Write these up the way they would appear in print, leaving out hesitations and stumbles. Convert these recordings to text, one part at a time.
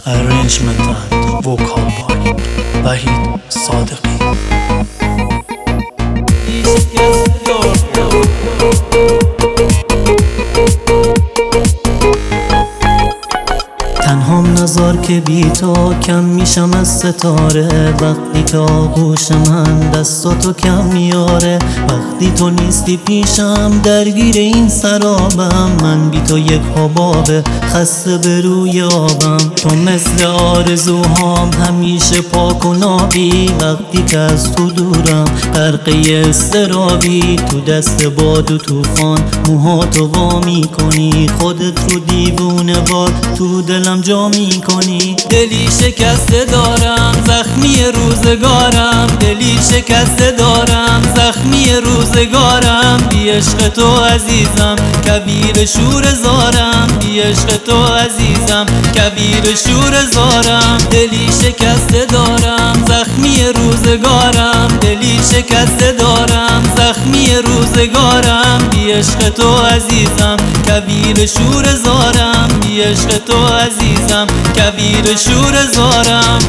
Arrangement and vocal by Wahid Sadiqi. تنهام نذار که بی تو کم میشم از ستاره، وقتی که آغوش من دستاتو کم میاره، وقتی تو نیستی پیشم درگیر این سرابم، من بی تو یک حبابه خسته به روی آبم. تو مثل آرزوهام همیشه پاک و نابی، وقتی که از تو دورم غرقه اضطرابی، تو دست باد و طوفان موهاتو وا میکنی، خودت رو دیوونه وار تو دلم جا میکنی. دلی شکسته دارم زخمی روزگارم، دلی شکسته دارم زخمی روزگارم، بی عشق تو عزیزم کبیر شور زارم، بی عشق تو عزیزم کبیر شور زارم. دلی شکسته دارم زخمی روزگارم، دلی شکسته دارم زخمی روزگارم، بی عشق تو عزیزم کبیر شور زارم، بی عشق تو عزیزم کبیر شور زارم.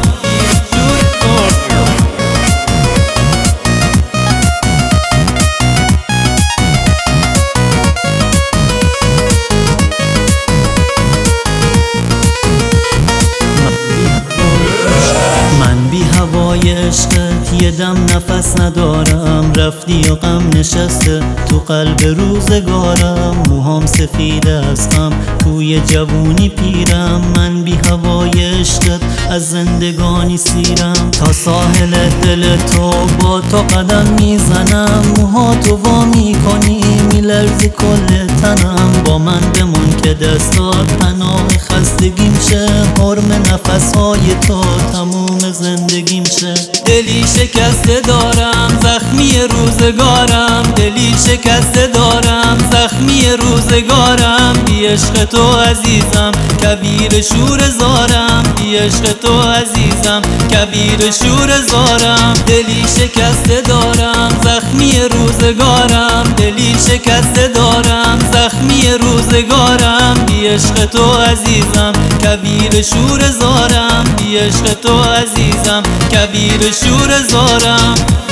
بی هوای عشقت یه دم نفس ندارم، رفتی و غم نشسته تو قلب روزگارم، موهام سفیده از غم توی جوونی پیرم، من بی هوای عشقت از زندگانی سیرم، تا ساحل دل تو با تو قدم میزنم، موهاتو وا میکنی میلرزی کل تنم، با من بمون که دستات پناه خستگیم شه، حرم نفسهای تو تموم زندگیم شه. دلی شکسته دارم زخمی روزگارم، دلی شکسته دارم زخمی روزگارم، بی عشق تو عزیزم کبیر شور زارم، بی عشق تو عزیزم کبیر شور زارم. دلی شکسته دارم زخمی روزگارم، دلی شکسته دارم زخمی روزگارم، بی عشق تو عزیزم کبیر شور زارم، بی عشق تو عزیزم کبیر شور زارم.